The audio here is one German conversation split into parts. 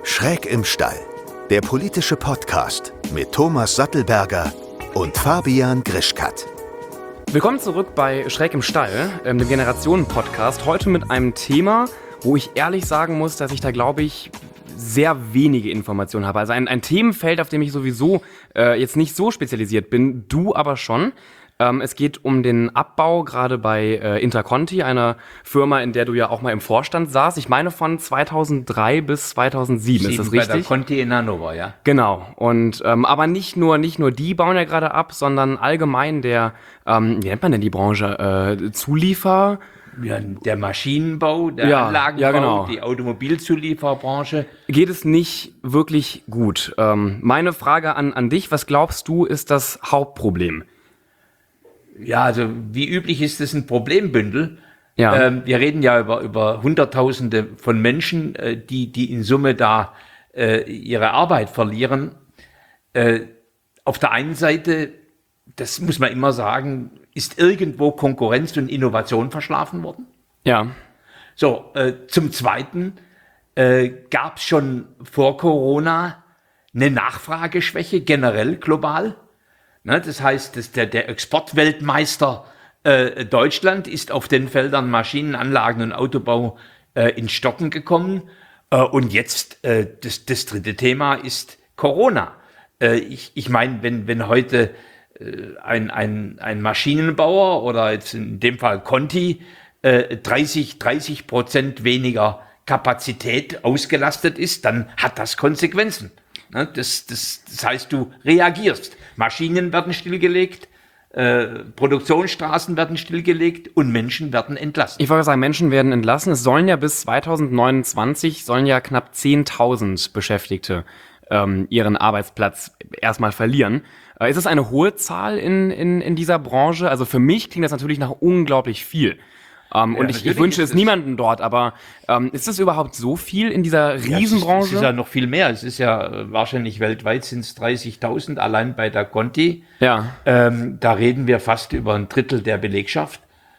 Schräg im Stall, der politische Podcast mit Thomas Sattelberger und Fabian Grischkat. Willkommen zurück bei Schräg im Stall, dem Generationen-Podcast. Heute mit einem Thema, wo ich ehrlich sagen muss, dass ich da, glaube ich, sehr wenige Informationen habe. Also ein Themenfeld, auf dem ich sowieso jetzt nicht so spezialisiert bin, du aber schon. Es geht um den Abbau, gerade bei Interconti, einer Firma, in der du ja auch mal im Vorstand saßt. Ich meine von 2003 bis 2007, ist das richtig? Bei der Conti in Hannover, ja. Genau. Und aber nicht nur die bauen ja gerade ab, sondern allgemein der, wie nennt man denn die Branche? Zuliefer? Ja, der Maschinenbau, der Anlagenbau, ja, genau. Die Automobilzulieferbranche. Geht es nicht wirklich gut? Meine Frage an dich, was glaubst du, ist das Hauptproblem? Ja, also wie üblich ist es ein Problembündel. Ja. Wir reden ja über Hunderttausende von Menschen, die in Summe da ihre Arbeit verlieren. Auf der einen Seite, das muss man immer sagen, ist irgendwo Konkurrenz und Innovation verschlafen worden. Ja. So, zum Zweiten gab es schon vor Corona eine Nachfrageschwäche generell global. Ne, das heißt, der Exportweltmeister Deutschland ist auf den Feldern Maschinen, Anlagen und Autobau ins Stocken gekommen. Und jetzt das dritte Thema ist Corona. Ich meine, wenn heute ein Maschinenbauer oder jetzt in dem Fall Conti 30% weniger Kapazität ausgelastet ist, dann hat das Konsequenzen. Das heißt, du reagierst. Maschinen werden stillgelegt, Produktionsstraßen werden stillgelegt und Menschen werden entlassen. Ich wollte sagen, Menschen werden entlassen. Es sollen ja bis 2029 knapp 10.000 Beschäftigte ihren Arbeitsplatz erstmal verlieren. Ist das eine hohe Zahl in dieser Branche? Also für mich klingt das natürlich nach unglaublich viel. Und ich wünsche es niemandem dort, aber ist es überhaupt so viel in dieser Riesenbranche? Es ist ja noch viel mehr. Es ist ja wahrscheinlich weltweit sind es 30.000 allein bei der Conti. Ja. Da reden wir fast über ein Drittel der Belegschaft.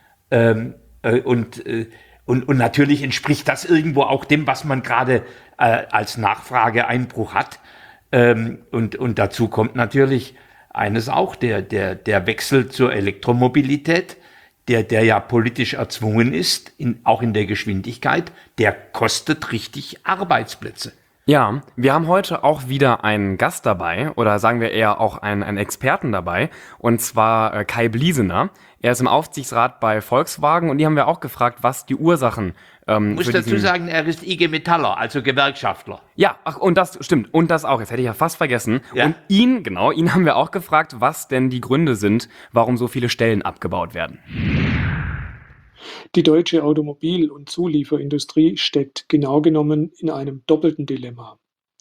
Und natürlich entspricht das irgendwo auch dem, was man gerade als Nachfrageeinbruch hat. Und dazu kommt natürlich eines auch, der Wechsel zur Elektromobilität, der ja politisch erzwungen ist, auch in der Geschwindigkeit, der kostet richtig Arbeitsplätze. Ja, wir haben heute auch wieder einen Gast dabei, oder sagen wir eher auch einen Experten dabei, und zwar Kai Bliesener. Er ist im Aufsichtsrat bei Volkswagen und die haben wir auch gefragt, was die Ursachen Ich muss dazu sagen, er ist IG Metaller, also Gewerkschaftler. Ja, ach, und das stimmt. Und das auch. Jetzt hätte ich ja fast vergessen. Ja. Und ihn haben wir auch gefragt, was denn die Gründe sind, warum so viele Stellen abgebaut werden. Die deutsche Automobil- und Zulieferindustrie steckt genau genommen in einem doppelten Dilemma.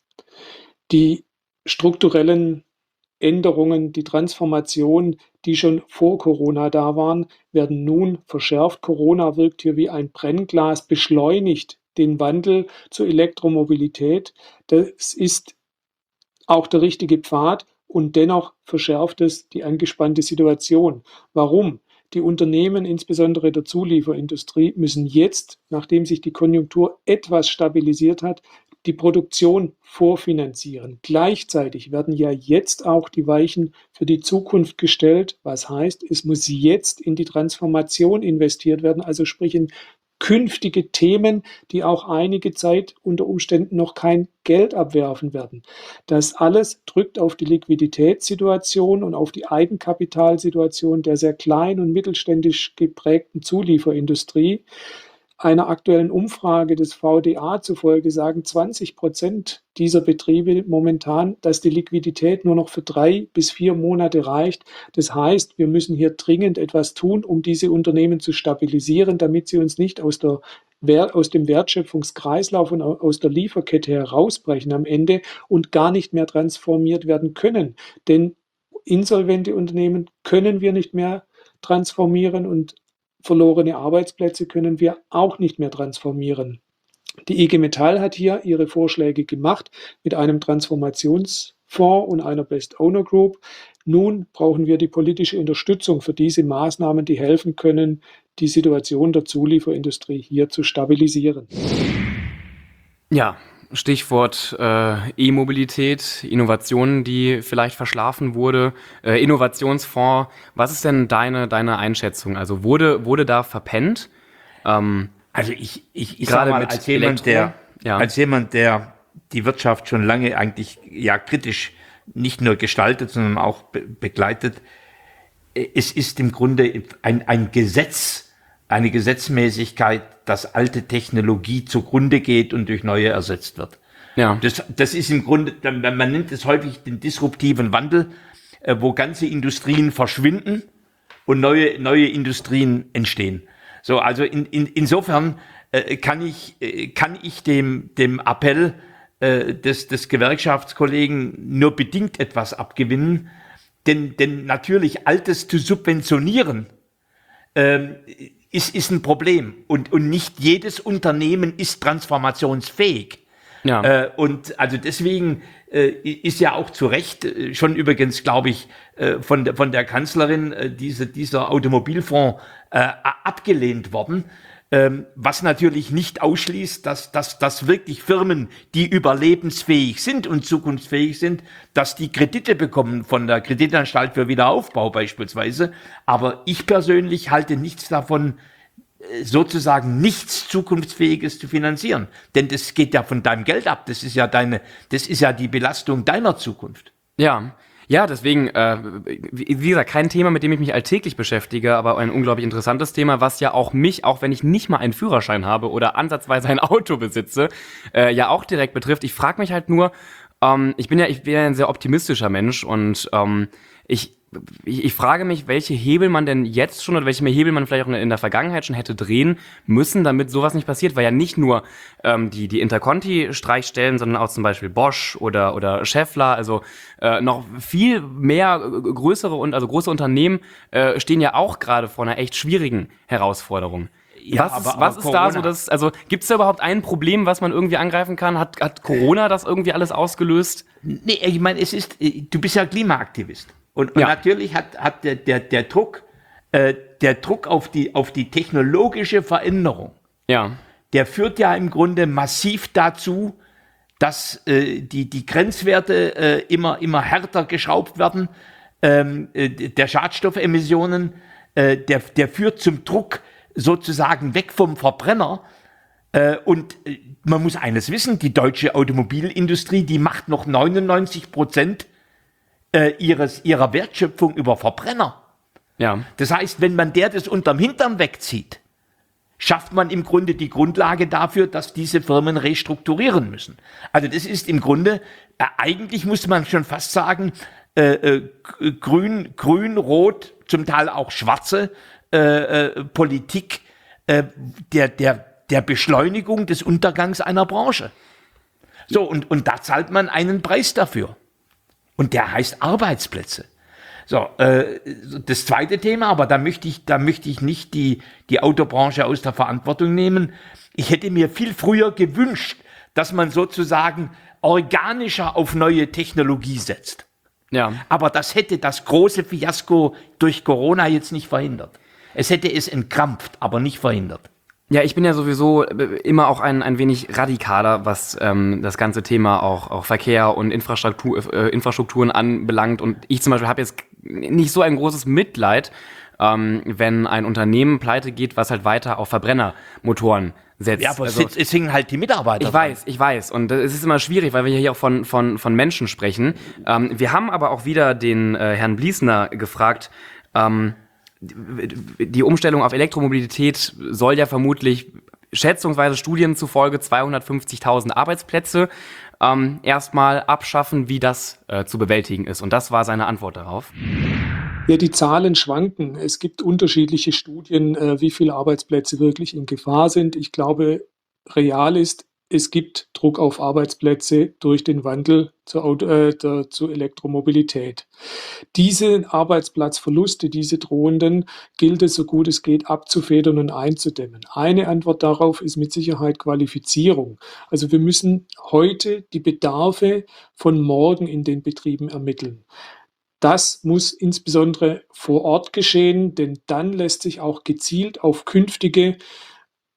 Die strukturellen Änderungen, die Transformation, die schon vor Corona da waren, werden nun verschärft. Corona wirkt hier wie ein Brennglas, beschleunigt den Wandel zur Elektromobilität. Das ist auch der richtige Pfad und dennoch verschärft es die angespannte Situation. Warum? Die Unternehmen, insbesondere der Zulieferindustrie, müssen jetzt, nachdem sich die Konjunktur etwas stabilisiert hat, die Produktion vorfinanzieren. Gleichzeitig werden ja jetzt auch die Weichen für die Zukunft gestellt. Was heißt, es muss jetzt in die Transformation investiert werden, also sprich in künftige Themen, die auch einige Zeit unter Umständen noch kein Geld abwerfen werden. Das alles drückt auf die Liquiditätssituation und auf die Eigenkapitalsituation der sehr klein- und mittelständisch geprägten Zulieferindustrie. Einer aktuellen Umfrage des VDA zufolge sagen 20% dieser Betriebe momentan, dass die Liquidität nur noch für 3 bis 4 Monate reicht. Das heißt, wir müssen hier dringend etwas tun, um diese Unternehmen zu stabilisieren, damit sie uns nicht aus dem Wertschöpfungskreislauf und aus der Lieferkette herausbrechen am Ende und gar nicht mehr transformiert werden können. Denn insolvente Unternehmen können wir nicht mehr transformieren und verlorene Arbeitsplätze können wir auch nicht mehr transformieren. Die IG Metall hat hier ihre Vorschläge gemacht mit einem Transformationsfonds und einer Best Owner Group. Nun brauchen wir die politische Unterstützung für diese Maßnahmen, die helfen können, die Situation der Zulieferindustrie hier zu stabilisieren. Ja, Stichwort E-Mobilität, Innovationen, die vielleicht verschlafen wurde, Innovationsfonds. Was ist denn deine Einschätzung? Also wurde da verpennt? Also ich sag Gerade mal, mit als jemand, der die Wirtschaft schon lange eigentlich ja kritisch nicht nur gestaltet, sondern auch begleitet, es ist im Grunde ein Gesetz, eine Gesetzmäßigkeit, dass alte Technologie zugrunde geht und durch neue ersetzt wird. Ja. Das ist im Grunde, man nennt es häufig den disruptiven Wandel, wo ganze Industrien verschwinden und neue Industrien entstehen. So, also insofern kann ich dem Appell des Gewerkschaftskollegen nur bedingt etwas abgewinnen, denn natürlich Altes zu subventionieren ist ein Problem und nicht jedes Unternehmen ist transformationsfähig. Ja. Und also deswegen ist ja auch zu Recht schon übrigens, glaube ich, von der Kanzlerin dieser Automobilfonds abgelehnt worden. Was natürlich nicht ausschließt, dass wirklich Firmen, die überlebensfähig sind und zukunftsfähig sind, dass die Kredite bekommen von der Kreditanstalt für Wiederaufbau beispielsweise. Aber ich persönlich halte nichts davon, sozusagen nichts Zukunftsfähiges zu finanzieren. Denn das geht ja von deinem Geld ab. Das ist ja die Belastung deiner Zukunft. Ja, deswegen, wie gesagt, kein Thema, mit dem ich mich alltäglich beschäftige, aber ein unglaublich interessantes Thema, was ja auch mich, auch wenn ich nicht mal einen Führerschein habe oder ansatzweise ein Auto besitze, ja auch direkt betrifft. Ich frage mich halt nur, ich bin ja ein sehr optimistischer Mensch und ich frage mich, welche Hebel man denn jetzt schon oder welche Hebel man vielleicht auch in der Vergangenheit schon hätte drehen müssen, damit sowas nicht passiert, weil ja nicht nur die Interconti-Streichstellen, sondern auch zum Beispiel Bosch oder Schaeffler, also noch viel mehr große Unternehmen stehen ja auch gerade vor einer echt schwierigen Herausforderung. Ja, was ist da so also gibt es da überhaupt ein Problem, was man irgendwie angreifen kann? Hat Corona das irgendwie alles ausgelöst? Nee, ich meine, du bist ja Klimaaktivist. Und natürlich hat der Druck auf die technologische Veränderung, der führt ja im Grunde massiv dazu, dass die Grenzwerte immer härter geschraubt werden. Der Schadstoffemissionen, der führt zum Druck sozusagen weg vom Verbrenner. Und man muss eines wissen, die deutsche Automobilindustrie, die macht noch 99% ihrer Wertschöpfung über Verbrenner. Ja. Das heißt, wenn man das unterm Hintern wegzieht, schafft man im Grunde die Grundlage dafür, dass diese Firmen restrukturieren müssen. Also das ist im Grunde, eigentlich muss man schon fast sagen, grün, rot, zum Teil auch schwarze Politik der Beschleunigung des Untergangs einer Branche. So, und da zahlt man einen Preis dafür. Und der heißt Arbeitsplätze. So, das zweite Thema, aber da möchte ich nicht die Autobranche aus der Verantwortung nehmen. Ich hätte mir viel früher gewünscht, dass man sozusagen organischer auf neue Technologie setzt. Ja. Aber das hätte das große Fiasko durch Corona jetzt nicht verhindert. Es hätte es entkrampft, aber nicht verhindert. Ja, ich bin ja sowieso immer auch ein wenig radikaler, was das ganze Thema auch Verkehr und Infrastrukturen anbelangt. Und ich zum Beispiel habe jetzt nicht so ein großes Mitleid, wenn ein Unternehmen pleite geht, was halt weiter auf Verbrennermotoren setzt. Ja, aber es hingen halt die Mitarbeiter. Ich weiß. Und es ist immer schwierig, weil wir hier auch von Menschen sprechen. Wir haben aber auch wieder den Herrn Bliesner gefragt, die Umstellung auf Elektromobilität soll ja vermutlich schätzungsweise Studien zufolge 250.000 Arbeitsplätze erstmal abschaffen, wie das zu bewältigen ist. Und das war seine Antwort darauf. Ja, die Zahlen schwanken. Es gibt unterschiedliche Studien, wie viele Arbeitsplätze wirklich in Gefahr sind. Ich glaube, real ist, es gibt Druck auf Arbeitsplätze durch den Wandel zur Elektromobilität. Diese Arbeitsplatzverluste, diese drohenden, gilt es so gut es geht abzufedern und einzudämmen. Eine Antwort darauf ist mit Sicherheit Qualifizierung. Also wir müssen heute die Bedarfe von morgen in den Betrieben ermitteln. Das muss insbesondere vor Ort geschehen, denn dann lässt sich auch gezielt auf künftige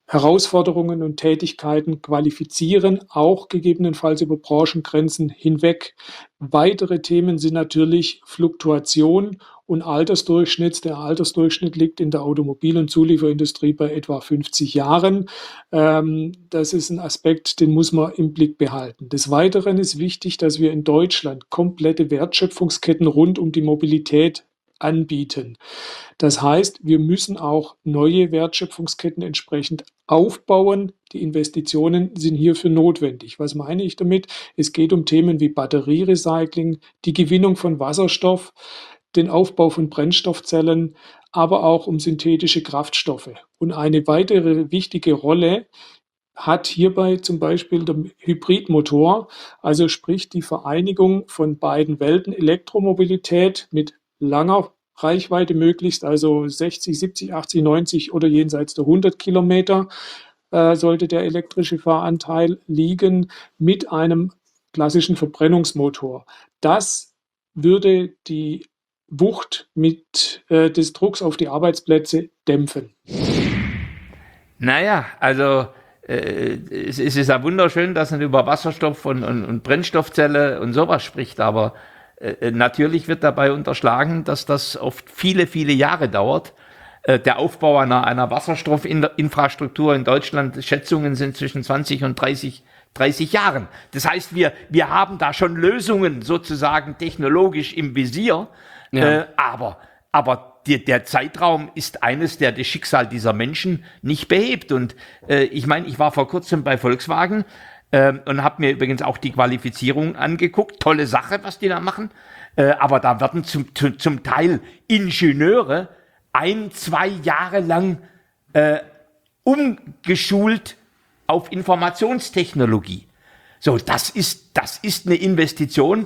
Herausforderungen und Tätigkeiten qualifizieren, auch gegebenenfalls über Branchengrenzen hinweg. Weitere Themen sind natürlich Fluktuation und Altersdurchschnitt. Der Altersdurchschnitt liegt in der Automobil- und Zulieferindustrie bei etwa 50 Jahren. Das ist ein Aspekt, den muss man im Blick behalten. Des Weiteren ist wichtig, dass wir in Deutschland komplette Wertschöpfungsketten rund um die Mobilität anbieten. Das heißt, wir müssen auch neue Wertschöpfungsketten entsprechend aufbauen. Die Investitionen sind hierfür notwendig. Was meine ich damit? Es geht um Themen wie Batterierecycling, die Gewinnung von Wasserstoff, den Aufbau von Brennstoffzellen, aber auch um synthetische Kraftstoffe. Und eine weitere wichtige Rolle hat hierbei zum Beispiel der Hybridmotor, also sprich die Vereinigung von beiden Welten, Elektromobilität mit langer Reichweite möglichst, also 60, 70, 80, 90 oder jenseits der 100 Kilometer sollte der elektrische Fahranteil liegen mit einem klassischen Verbrennungsmotor. Das würde die Wucht des Drucks auf die Arbeitsplätze dämpfen. Naja, also es ist ja wunderschön, dass man über Wasserstoff und Brennstoffzelle und sowas spricht, aber natürlich wird dabei unterschlagen, dass das oft viele, viele Jahre dauert. Der Aufbau einer Wasserstoffinfrastruktur in Deutschland, Schätzungen sind zwischen 20 und 30 Jahren. Das heißt, wir haben da schon Lösungen sozusagen technologisch im Visier, Ja. aber der Zeitraum ist eines, der das Schicksal dieser Menschen nicht behebt. Und ich meine, ich war vor kurzem bei Volkswagen und habe mir übrigens auch die Qualifizierung angeguckt. Tolle Sache, was die da machen. Aber da werden zum Teil Ingenieure 1-2 Jahre lang umgeschult auf Informationstechnologie. So, das ist eine Investition.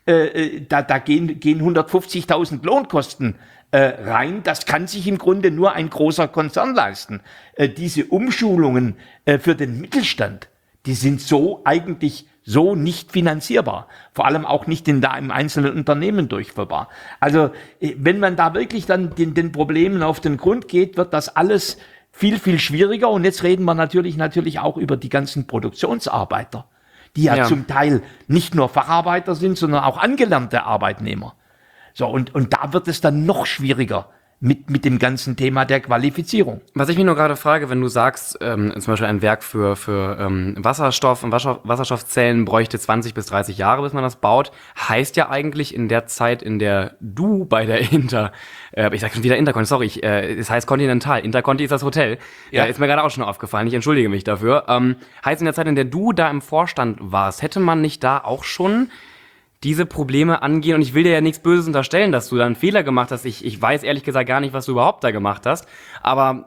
Da gehen 150.000 Lohnkosten rein. Das kann sich im Grunde nur ein großer Konzern leisten. Diese Umschulungen für den Mittelstand, die sind eigentlich so nicht finanzierbar. Vor allem auch nicht im einzelnen Unternehmen durchführbar. Also wenn man da wirklich dann den Problemen auf den Grund geht, wird das alles viel, viel schwieriger. Und jetzt reden wir natürlich auch über die ganzen Produktionsarbeiter, die ja zum Teil nicht nur Facharbeiter sind, sondern auch angelernte Arbeitnehmer. So, und da wird es dann noch schwieriger mit dem ganzen Thema der Qualifizierung. Was ich mich nur gerade frage, wenn du sagst, zum Beispiel ein Werk für Wasserstoff und Wasserstoffzellen bräuchte 20 bis 30 Jahre, bis man das baut, heißt ja eigentlich in der Zeit, in der du bei der ich sag schon wieder Interconti, sorry, es heißt Continental, Interconti ist das Hotel, Ja. ist mir gerade auch schon aufgefallen, ich entschuldige mich dafür, heißt in der Zeit, in der du da im Vorstand warst, hätte man nicht da auch schon diese Probleme angehen, und ich will dir ja nichts Böses unterstellen, dass du da einen Fehler gemacht hast. Ich weiß ehrlich gesagt gar nicht, was du überhaupt da gemacht hast. Aber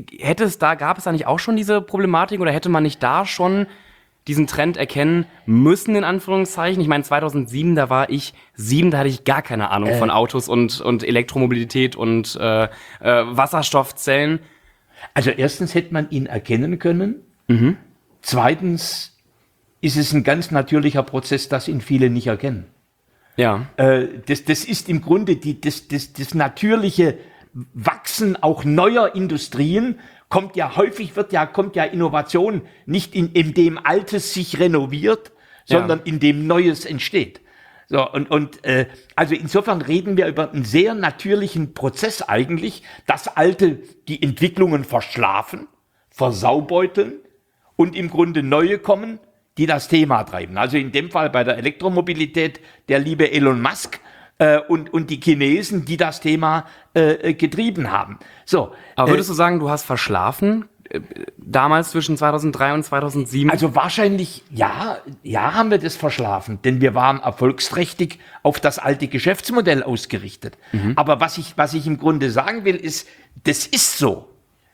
gab es da nicht auch schon diese Problematik, oder hätte man nicht da schon diesen Trend erkennen müssen, in Anführungszeichen? Ich meine, 2007, da war ich 7, da hatte ich gar keine Ahnung von Autos und Elektromobilität und Wasserstoffzellen. Also erstens hätte man ihn erkennen können. Zweitens ist es ein ganz natürlicher Prozess, dass ihn viele nicht erkennen. Ja. Das ist im Grunde das natürliche Wachsen auch neuer Industrien. Kommt ja Innovation nicht indem Altes sich renoviert, sondern indem Neues entsteht. So, also insofern reden wir über einen sehr natürlichen Prozess eigentlich, dass Alte die Entwicklungen verschlafen, versaubeuteln und im Grunde neue kommen, die das Thema treiben. Also in dem Fall bei der Elektromobilität der liebe Elon Musk und die Chinesen, die das Thema getrieben haben. So, Aber würdest du sagen, du hast verschlafen damals zwischen 2003 und 2007? also wahrscheinlich, ja, haben wir das verschlafen, denn wir waren erfolgsträchtig auf das alte Geschäftsmodell ausgerichtet. Aber was ich im Grunde sagen will, ist, das ist so.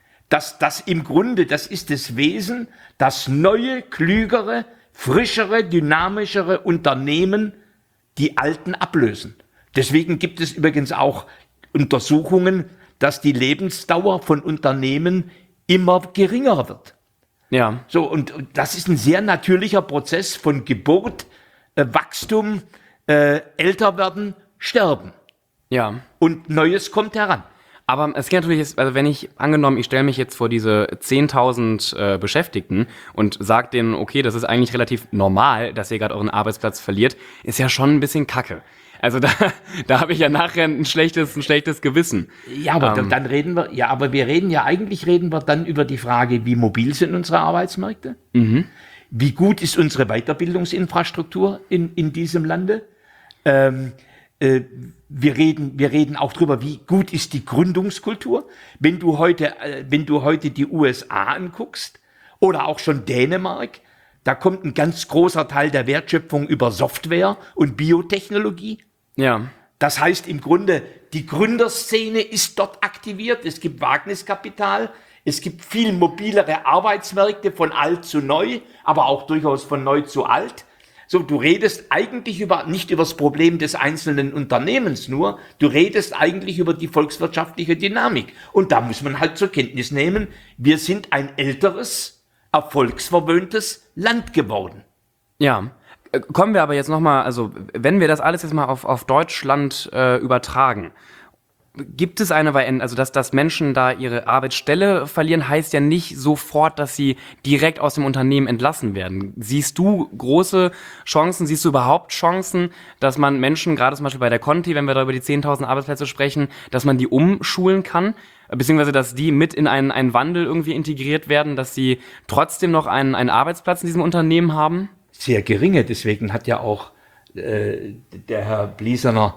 Das im Grunde, das ist das Wesen, dass neue, klügere, frischere, dynamischere Unternehmen die alten ablösen. Deswegen gibt es übrigens auch Untersuchungen, dass die Lebensdauer von Unternehmen immer geringer wird. Ja. So, und das ist ein sehr natürlicher Prozess von Geburt, Wachstum, älter werden, sterben. Ja. Und Neues kommt heran. Aber es geht natürlich, also wenn ich stelle mich jetzt vor diese 10.000 Beschäftigten und sage denen, okay, das ist eigentlich relativ normal, dass ihr gerade euren Arbeitsplatz verliert, ist ja schon ein bisschen Kacke. Also da habe ich ja nachher ein schlechtes Gewissen. Ja, aber dann reden wir dann über die Frage, wie mobil sind unsere Arbeitsmärkte? Wie gut ist unsere Weiterbildungsinfrastruktur in diesem Lande? Wir reden auch drüber, wie gut ist die Gründungskultur. Wenn du heute die USA anguckst oder auch schon Dänemark, da kommt ein ganz großer Teil der Wertschöpfung über Software und Biotechnologie. Ja. Das heißt im Grunde, die Gründerszene ist dort aktiviert. Es gibt Wagniskapital. Es gibt viel mobilere Arbeitsmärkte von alt zu neu, aber auch durchaus von neu zu alt. So, du redest eigentlich nicht über das Problem des einzelnen Unternehmens nur, du redest eigentlich über die volkswirtschaftliche Dynamik. Und da muss man halt zur Kenntnis nehmen, wir sind ein älteres, erfolgsverwöhntes Land geworden. Ja. Kommen wir aber jetzt nochmal, also wenn wir das alles jetzt mal auf Deutschland übertragen, gibt es also dass Menschen da ihre Arbeitsstelle verlieren, heißt ja nicht sofort, dass sie direkt aus dem Unternehmen entlassen werden. Siehst du große Chancen, siehst du überhaupt Chancen, dass man Menschen, gerade zum Beispiel bei der Conti, wenn wir da über die 10.000 Arbeitsplätze sprechen, dass man die umschulen kann, beziehungsweise dass die mit in einen Wandel irgendwie integriert werden, dass sie trotzdem noch einen Arbeitsplatz in diesem Unternehmen haben? Sehr geringe, deswegen hat ja auch der Herr Bliesener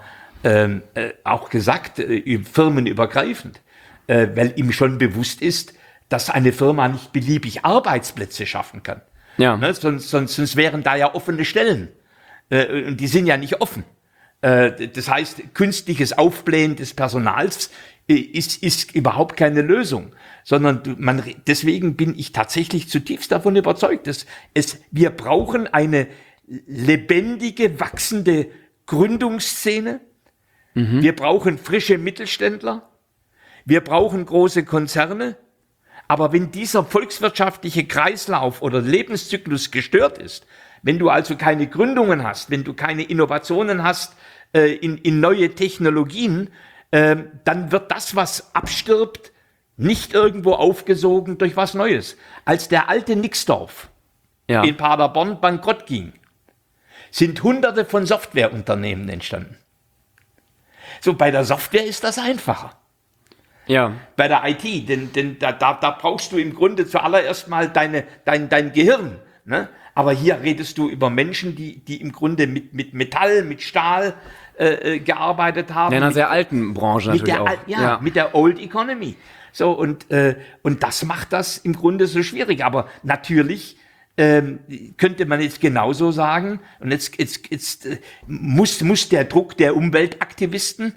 auch gesagt, firmenübergreifend, weil ihm schon bewusst ist, dass eine Firma nicht beliebig Arbeitsplätze schaffen kann. Ja. Ne? Sonst wären da ja offene Stellen. Und die sind ja nicht offen. Das heißt, künstliches Aufblähen des Personals ist überhaupt keine Lösung. Sondern deswegen bin ich tatsächlich zutiefst davon überzeugt, dass wir brauchen eine lebendige, wachsende Gründungsszene. Wir brauchen frische Mittelständler, wir brauchen große Konzerne, aber wenn dieser volkswirtschaftliche Kreislauf oder Lebenszyklus gestört ist, wenn du also keine Gründungen hast, wenn du keine Innovationen hast in neue Technologien, dann wird das, was abstirbt, nicht irgendwo aufgesogen durch was Neues. Als der alte Nixdorf in Paderborn bankrott ging, sind Hunderte von Softwareunternehmen entstanden. So, bei der Software ist das einfacher. Ja. Bei der IT, denn da brauchst du im Grunde zuallererst mal dein Gehirn. Ne? Aber hier redest du über Menschen, die im Grunde mit Metall, mit Stahl gearbeitet haben. In einer sehr alten Branche natürlich auch. Mit der Old Economy. So, und das macht das im Grunde so schwierig. Aber natürlich könnte man jetzt genauso sagen, und jetzt muss der Druck der Umweltaktivisten,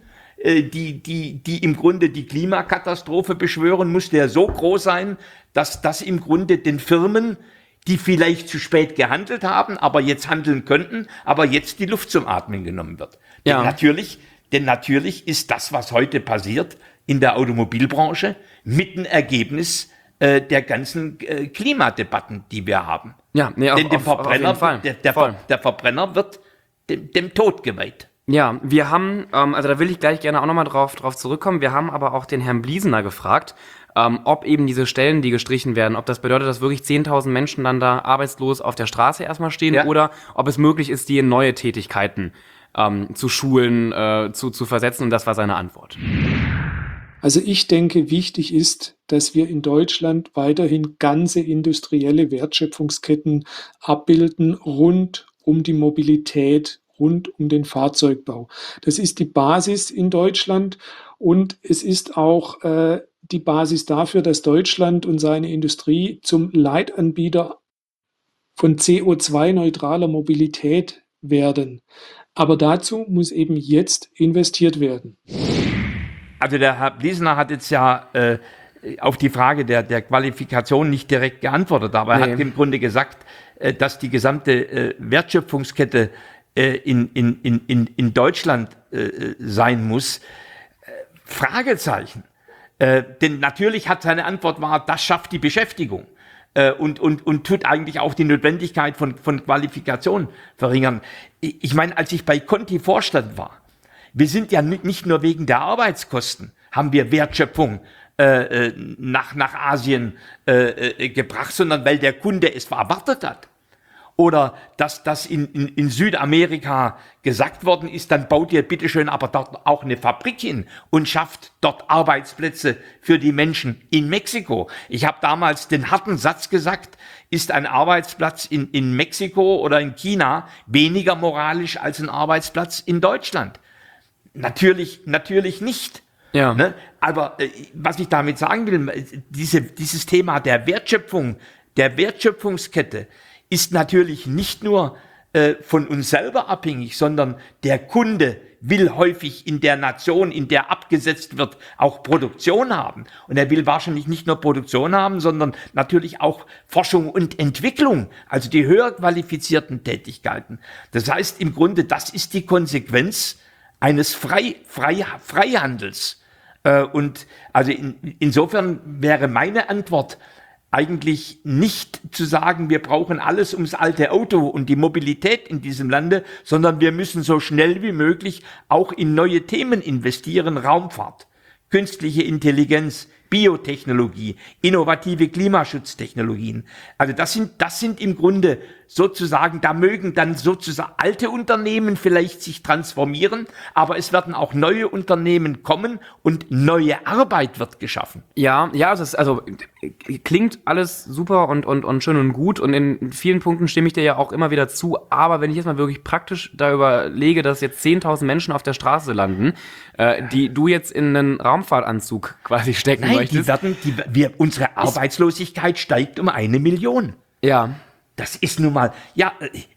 die im Grunde die Klimakatastrophe beschwören, muss der so groß sein, dass das im Grunde den Firmen, die vielleicht zu spät gehandelt haben, aber jetzt handeln könnten, aber jetzt die Luft zum Atmen genommen wird. Ja. Denn natürlich ist das, was heute passiert in der Automobilbranche, mit ein Ergebnis der ganzen Klimadebatten, die wir haben. Ja, nee, denn der Verbrenner wird dem Tod geweiht. Ja, wir haben, also da will ich gleich gerne auch nochmal drauf zurückkommen, wir haben aber auch den Herrn Bliesener gefragt, ob eben diese Stellen, die gestrichen werden, ob das bedeutet, dass wirklich 10.000 Menschen dann da arbeitslos auf der Straße erstmal stehen, oder ob es möglich ist, die in neue Tätigkeiten zu schulen, zu versetzen, und das war seine Antwort. Also ich denke, wichtig ist, dass wir in Deutschland weiterhin ganze industrielle Wertschöpfungsketten abbilden rund um die Mobilität, rund um den Fahrzeugbau. Das ist die Basis in Deutschland und es ist auch die Basis dafür, dass Deutschland und seine Industrie zum Leitanbieter von CO2-neutraler Mobilität werden. Aber dazu muss eben jetzt investiert werden. Also der Herr Bliesener hat jetzt ja auf die Frage der Qualifikation nicht direkt geantwortet, aber er hat im Grunde gesagt, dass die gesamte Wertschöpfungskette in Deutschland sein muss. Fragezeichen. Denn natürlich hat seine Antwort war, das schafft die Beschäftigung und tut eigentlich auch die Notwendigkeit von Qualifikation verringern. Ich meine, als ich bei Conti Vorstand war, wir sind ja nicht nur wegen der Arbeitskosten, haben wir Wertschöpfung nach Asien gebracht, sondern weil der Kunde es erwartet hat. Oder dass das in Südamerika gesagt worden ist, dann baut ihr bitteschön aber dort auch eine Fabrik hin und schafft dort Arbeitsplätze für die Menschen in Mexiko. Ich habe damals den harten Satz gesagt, ist ein Arbeitsplatz in Mexiko oder in China weniger moralisch als ein Arbeitsplatz in Deutschland? Natürlich nicht. Ja. Ne? Aber was ich damit sagen will, dieses Thema der Wertschöpfung, der Wertschöpfungskette ist natürlich nicht nur von uns selber abhängig, sondern der Kunde will häufig in der Nation, in der abgesetzt wird, auch Produktion haben. Und er will wahrscheinlich nicht nur Produktion haben, sondern natürlich auch Forschung und Entwicklung, also die höher qualifizierten Tätigkeiten. Das heißt im Grunde, das ist die Konsequenz eines Freihandels. Und also insofern wäre meine Antwort eigentlich nicht zu sagen, wir brauchen alles ums alte Auto und die Mobilität in diesem Lande, sondern wir müssen so schnell wie möglich auch in neue Themen investieren, Raumfahrt, künstliche Intelligenz, Biotechnologie, innovative Klimaschutztechnologien. Also das sind im Grunde sozusagen, da mögen dann sozusagen alte Unternehmen vielleicht sich transformieren, aber es werden auch neue Unternehmen kommen und neue Arbeit wird geschaffen. Ja, also klingt alles super und schön und gut und in vielen Punkten stimme ich dir ja auch immer wieder zu, aber wenn ich jetzt mal wirklich praktisch da überlege, dass jetzt 10.000 Menschen auf der Straße landen, die du jetzt in einen Raumfahrtanzug quasi stecken möchtest. Unsere Arbeitslosigkeit steigt um 1 Million. Ja. Das ist nun mal, ja,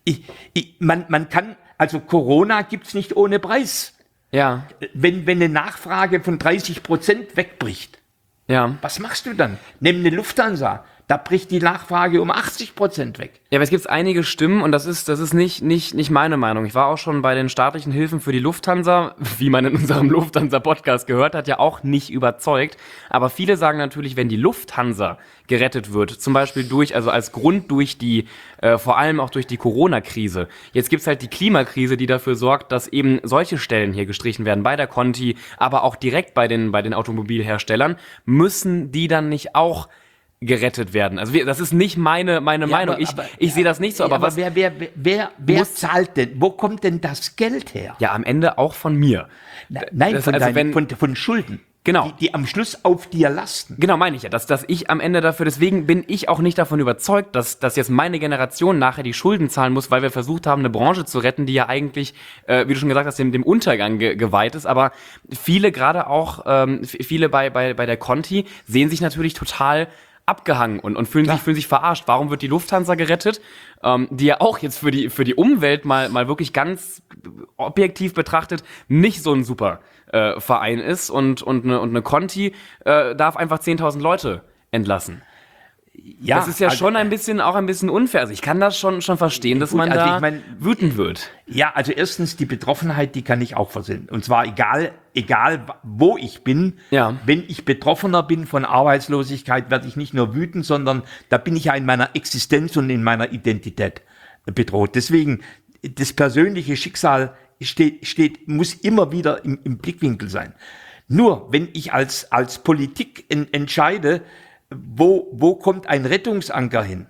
man kann, also Corona gibt's nicht ohne Preis. Ja. Wenn eine Nachfrage von 30% wegbricht, ja. Was machst du dann? Nimm eine Lufthansa, da bricht die Nachfrage um 80% weg. Ja, aber es gibt einige Stimmen und das ist nicht meine Meinung. Ich war auch schon bei den staatlichen Hilfen für die Lufthansa, wie man in unserem Lufthansa-Podcast gehört hat, ja auch nicht überzeugt. Aber viele sagen natürlich, wenn die Lufthansa gerettet wird, zum Beispiel als Grund durch die, vor allem auch durch die Corona-Krise. Jetzt gibt's halt die Klimakrise, die dafür sorgt, dass eben solche Stellen hier gestrichen werden, bei der Conti, aber auch direkt bei den Automobilherstellern. Müssen die dann nicht auch gerettet werden? Also das ist nicht meine Meinung. Ich sehe das nicht so. Aber wer zahlt denn? Wo kommt denn das Geld her? Ja, am Ende auch von mir. Nein, von Schulden. Genau. Die am Schluss auf dir lasten. Genau, meine ich ja, dass ich am Ende dafür, deswegen bin ich auch nicht davon überzeugt, dass jetzt meine Generation nachher die Schulden zahlen muss, weil wir versucht haben, eine Branche zu retten, die ja eigentlich, wie du schon gesagt hast, dem Untergang geweiht ist. Aber viele, gerade auch viele bei der Conti, sehen sich natürlich total abgehangen und fühlen sich verarscht. Warum wird die Lufthansa gerettet, die ja auch jetzt für die Umwelt mal wirklich ganz objektiv betrachtet nicht so ein super Verein ist und eine Conti darf einfach 10.000 Leute entlassen. Ja, das ist ja schon ein bisschen unfair. Also ich kann das schon verstehen, dass man da wütend wird. Ja, also erstens die Betroffenheit, die kann ich auch verstehen. Und zwar egal wo ich bin. Ja. Wenn ich Betroffener bin von Arbeitslosigkeit, werde ich nicht nur wütend, sondern da bin ich ja in meiner Existenz und in meiner Identität bedroht. Deswegen das persönliche Schicksal muss immer wieder im Blickwinkel sein. Nur wenn ich als Politik entscheide, wo kommt ein Rettungsanker hin?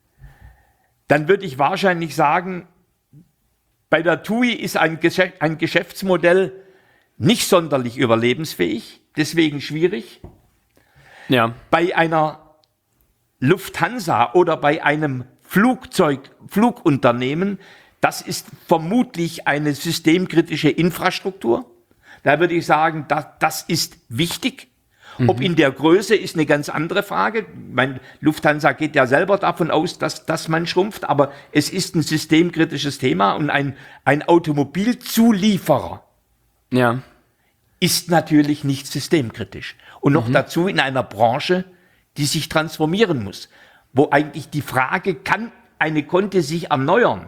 Dann würde ich wahrscheinlich sagen, bei der TUI ist ein Geschäftsmodell nicht sonderlich überlebensfähig, deswegen schwierig. Ja. Bei einer Lufthansa oder bei einem Flugunternehmen, das ist vermutlich eine systemkritische Infrastruktur. Da würde ich sagen, das ist wichtig. Ob in der Größe ist eine ganz andere Frage. Lufthansa geht ja selber davon aus, dass man schrumpft, aber es ist ein systemkritisches Thema und ein Automobilzulieferer ist natürlich nicht systemkritisch. Und noch dazu in einer Branche, die sich transformieren muss, wo eigentlich die Frage, kann eine Conti sich erneuern,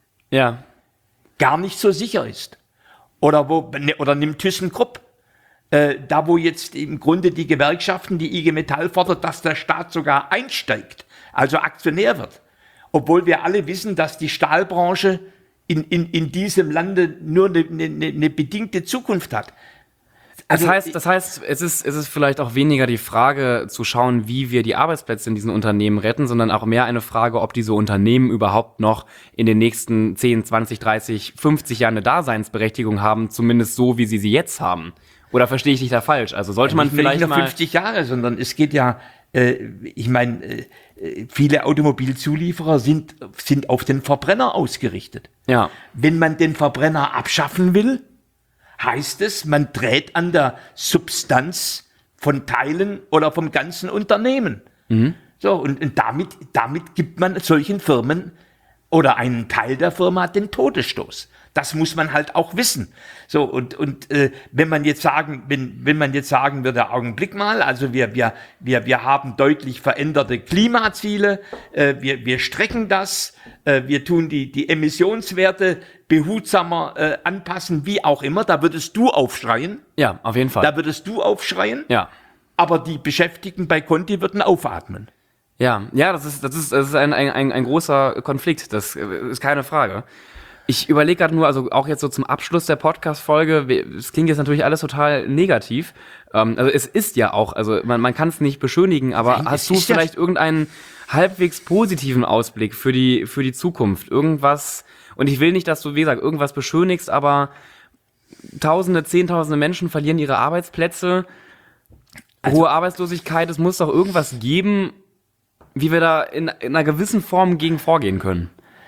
gar nicht so sicher ist. Oder nimm ThyssenKrupp. Da wo jetzt im Grunde die Gewerkschaften, die IG Metall fordert, dass der Staat sogar einsteigt, also Aktionär wird. Obwohl wir alle wissen, dass die Stahlbranche in diesem Lande nur eine bedingte Zukunft hat. Das heißt, es ist vielleicht auch weniger die Frage zu schauen, wie wir die Arbeitsplätze in diesen Unternehmen retten, sondern auch mehr eine Frage, ob diese Unternehmen überhaupt noch in den nächsten 10, 20, 30, 50 Jahren eine Daseinsberechtigung haben, zumindest so, wie sie jetzt haben. Oder verstehe ich dich da falsch? Also sollte man vielleicht nicht nur mal 50 Jahre, sondern es geht ja, ich meine, viele Automobilzulieferer sind auf den Verbrenner ausgerichtet. Ja. Wenn man den Verbrenner abschaffen will, heißt es, man dreht an der Substanz von Teilen oder vom ganzen Unternehmen. So, und damit gibt man solchen Firmen oder einen Teil der Firma den Todesstoß. Das muss man halt auch wissen. So, und wenn man jetzt sagen würde, Augenblick mal, also wir haben deutlich veränderte Klimaziele, wir strecken das, wir tun die Emissionswerte behutsamer anpassen, wie auch immer, da würdest du aufschreien. Ja, auf jeden Fall. Da würdest du aufschreien. Ja. Aber die Beschäftigten bei Conti würden aufatmen. Ja, das ist ein großer Konflikt, das ist keine Frage. Ich überlege gerade nur, also auch jetzt so zum Abschluss der Podcast-Folge, es klingt jetzt natürlich alles total negativ, also es ist ja auch, also man kann es nicht beschönigen, aber Nein, hast du vielleicht irgendeinen halbwegs positiven Ausblick für die Zukunft? Irgendwas, und ich will nicht, dass du, wie gesagt, irgendwas beschönigst, aber Tausende, Zehntausende Menschen verlieren ihre Arbeitsplätze, hohe Arbeitslosigkeit, es muss doch irgendwas geben, wie wir da in einer gewissen Form gegen vorgehen können.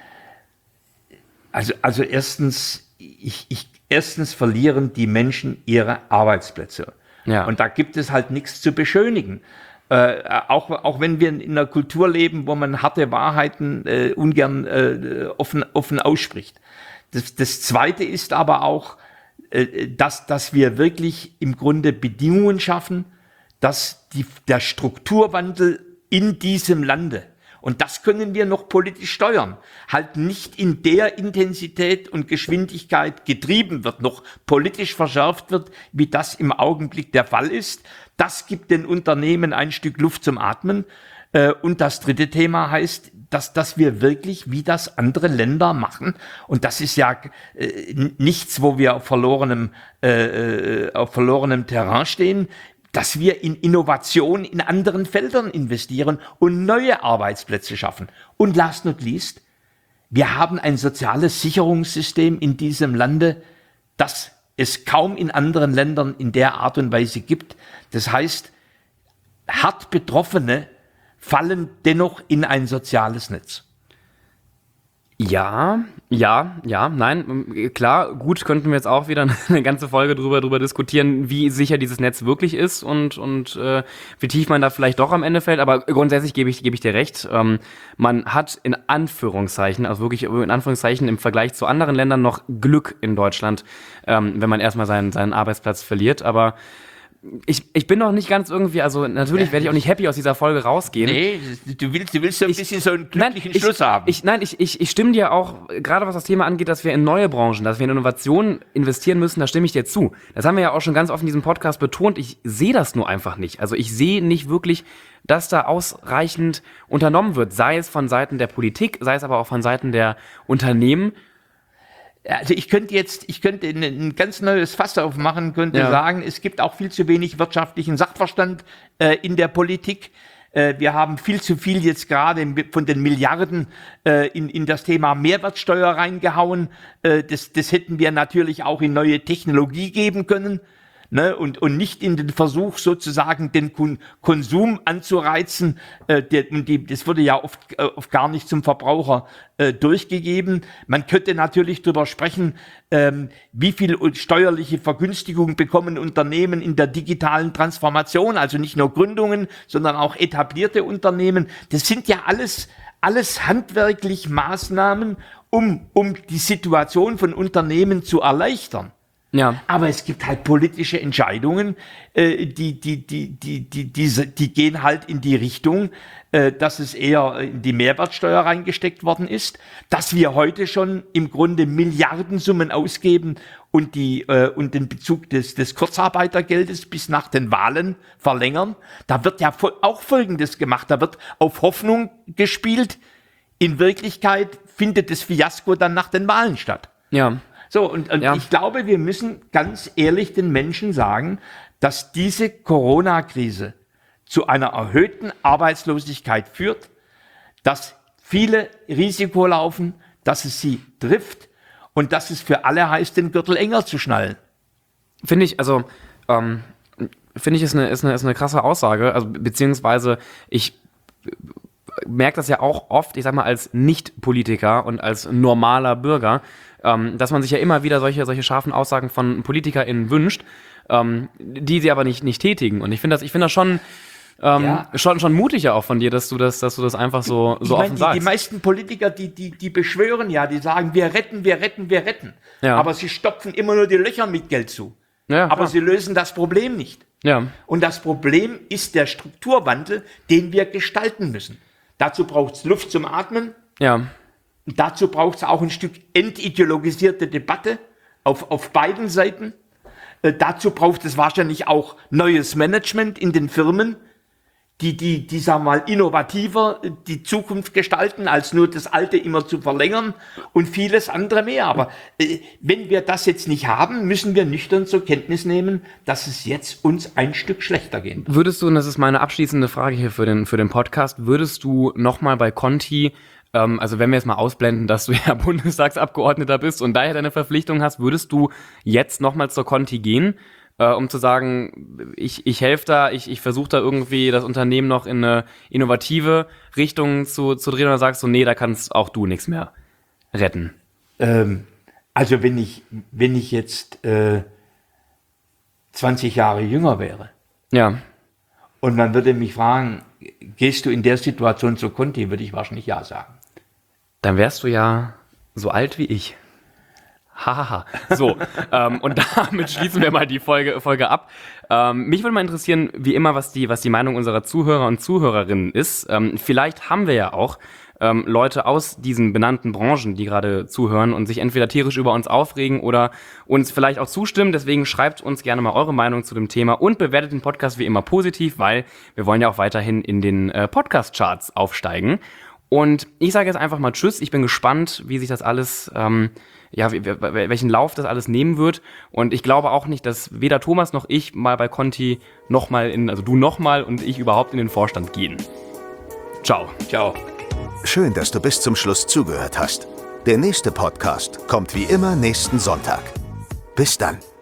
Also erstens verlieren die Menschen ihre Arbeitsplätze. Ja. Und da gibt es halt nichts zu beschönigen. Auch wenn wir in einer Kultur leben, wo man harte Wahrheiten ungern offen ausspricht. Das Zweite ist aber auch, dass wir wirklich im Grunde Bedingungen schaffen, dass der Strukturwandel in diesem Lande, und das können wir noch politisch steuern, halt nicht in der Intensität und Geschwindigkeit getrieben wird, noch politisch verschärft wird, wie das im Augenblick der Fall ist. Das gibt den Unternehmen ein Stück Luft zum Atmen. Und das dritte Thema heißt, dass wir wirklich, wie das andere Länder machen, und das ist ja nichts, wo wir auf verlorenem Terrain stehen, dass wir in Innovation in anderen Feldern investieren und neue Arbeitsplätze schaffen. Und last not least, wir haben ein soziales Sicherungssystem in diesem Lande, das es kaum in anderen Ländern in der Art und Weise gibt. Das heißt, hart Betroffene fallen dennoch in ein soziales Netz. Ja, nein, klar, gut, könnten wir jetzt auch wieder eine ganze Folge drüber diskutieren, wie sicher dieses Netz wirklich ist und wie tief man da vielleicht doch am Ende fällt, aber grundsätzlich gebe ich dir recht, man hat in Anführungszeichen, also wirklich in Anführungszeichen im Vergleich zu anderen Ländern noch Glück in Deutschland, wenn man erstmal seinen Arbeitsplatz verliert, aber ich bin noch nicht ganz irgendwie, also natürlich werde ich auch nicht happy aus dieser Folge rausgehen. Nee, du willst so ein bisschen so einen glücklichen Schluss haben. Ich stimme dir auch, gerade was das Thema angeht, dass wir in neue Branchen, dass wir in Innovationen investieren müssen, da stimme ich dir zu. Das haben wir ja auch schon ganz oft in diesem Podcast betont. Ich sehe das nur einfach nicht. Also ich sehe nicht wirklich, dass da ausreichend unternommen wird, sei es von Seiten der Politik, sei es aber auch von Seiten der Unternehmen. Also ich könnte ein ganz neues Fass aufmachen, könnte sagen, es gibt auch viel zu wenig wirtschaftlichen Sachverstand in der Politik. Wir haben viel zu viel jetzt gerade von den Milliarden in das Thema Mehrwertsteuer reingehauen. Das hätten wir natürlich auch in neue Technologie geben können. Ne, und nicht in den Versuch sozusagen den Konsum anzureizen, das wurde ja oft gar nicht zum Verbraucher durchgegeben. Man könnte natürlich darüber sprechen, wie viel steuerliche Vergünstigung bekommen Unternehmen in der digitalen Transformation, also nicht nur Gründungen, sondern auch etablierte Unternehmen. Das sind ja alles handwerklich Maßnahmen, um die Situation von Unternehmen zu erleichtern. Ja. Aber es gibt halt politische Entscheidungen, die gehen halt in die Richtung, dass es eher in die Mehrwertsteuer reingesteckt worden ist, dass wir heute schon im Grunde Milliardensummen ausgeben und den Bezug des Kurzarbeitergeldes bis nach den Wahlen verlängern. Da wird ja auch Folgendes gemacht, da wird auf Hoffnung gespielt. In Wirklichkeit findet das Fiasko dann nach den Wahlen statt. Ja. So, und ich glaube, wir müssen ganz ehrlich den Menschen sagen, dass diese Corona-Krise zu einer erhöhten Arbeitslosigkeit führt, dass viele Risiko laufen, dass es sie trifft und dass es für alle heißt, den Gürtel enger zu schnallen. Finde ich, ist eine krasse Aussage, also beziehungsweise ich merke das ja auch oft, ich sag mal, als Nicht-Politiker und als normaler Bürger, dass man sich ja immer wieder solche scharfen Aussagen von PolitikerInnen wünscht, die sie aber nicht tätigen. Und ich finde das schon mutig auch von dir, dass du das einfach so offen sagst. Die meisten Politiker, die beschwören ja, die sagen, wir retten. Ja. Aber sie stopfen immer nur die Löcher mit Geld zu. Ja, aber klar. sie lösen das Problem nicht. Ja. Und das Problem ist der Strukturwandel, den wir gestalten müssen. Dazu braucht es Luft zum Atmen. Ja. Und dazu braucht es auch ein Stück entideologisierte Debatte auf beiden Seiten. Dazu braucht es wahrscheinlich auch neues Management in den Firmen, die sagen wir mal, innovativer die Zukunft gestalten, als nur das Alte immer zu verlängern und vieles andere mehr. Aber wenn wir das jetzt nicht haben, müssen wir nüchtern zur Kenntnis nehmen, dass es jetzt uns ein Stück schlechter geht. Würdest du, und das ist meine abschließende Frage hier für den Podcast, würdest du nochmal bei Conti, also wenn wir jetzt mal ausblenden, dass du ja Bundestagsabgeordneter bist und daher deine Verpflichtung hast, würdest du jetzt nochmal zur Conti gehen, um zu sagen, ich helfe da, ich versuche da irgendwie das Unternehmen noch in eine innovative Richtung zu drehen, oder sagst du, nee, da kannst auch du nichts mehr retten? Also wenn ich jetzt 20 Jahre jünger wäre, ja, und man würde mich fragen, gehst du in der Situation zur Conti, würde ich wahrscheinlich ja sagen. Dann wärst du ja so alt wie ich. Hahaha. So, und damit schließen wir mal die Folge ab. Mich würde mal interessieren, wie immer, was die Meinung unserer Zuhörer und Zuhörerinnen ist. Vielleicht haben wir ja auch Leute aus diesen benannten Branchen, die gerade zuhören und sich entweder tierisch über uns aufregen oder uns vielleicht auch zustimmen. Deswegen schreibt uns gerne mal eure Meinung zu dem Thema und bewertet den Podcast wie immer positiv, weil wir wollen ja auch weiterhin in den Podcast-Charts aufsteigen. Und ich sage jetzt einfach mal Tschüss. Ich bin gespannt, wie sich das alles, welchen Lauf das alles nehmen wird. Und ich glaube auch nicht, dass weder Thomas noch ich mal bei Conti also du nochmal und ich überhaupt in den Vorstand gehen. Ciao. Ciao. Schön, dass du bis zum Schluss zugehört hast. Der nächste Podcast kommt wie immer nächsten Sonntag. Bis dann.